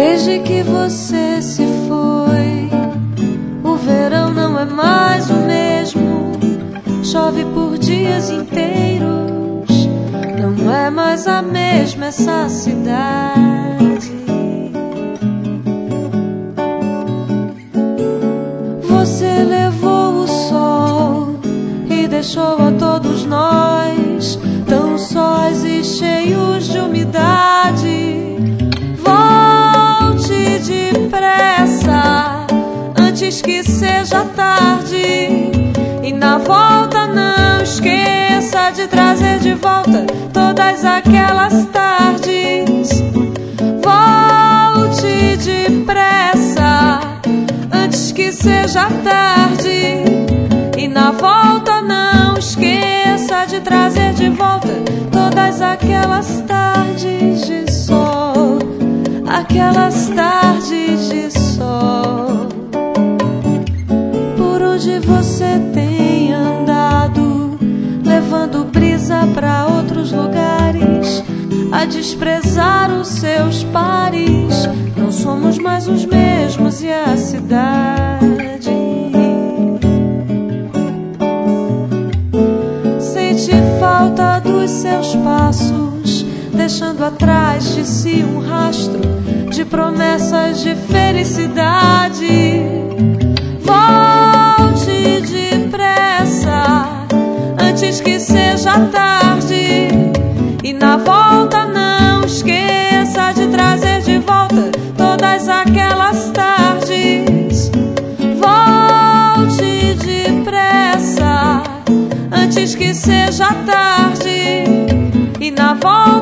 Desde que você se foi, o verão não é mais o mesmo. Chove por dias inteiros, não é mais a mesma essa cidade. Você levou o sol e deixou a todos nós tão sós e cheios de umidade. Volte depressa antes que seja tarde, e na volta não esqueça de trazer de volta todas aquelas tardes. Volte depressa antes que seja tarde, e na volta não esqueça de trazer de volta todas aquelas tardes de sol, aquelas tardes de sol. Por onde você tem andado, levando brisa pra outros lugares, a desprezar os seus pares? Não somos mais os mesmos e a cidade sente falta dos seus passos, deixando atrás de si um rastro de promessas de felicidade. Volte depressa antes que seja tarde, e na volta não esqueça de trazer de volta todas aquelas tardes. Volte depressa antes que seja tarde, e na volta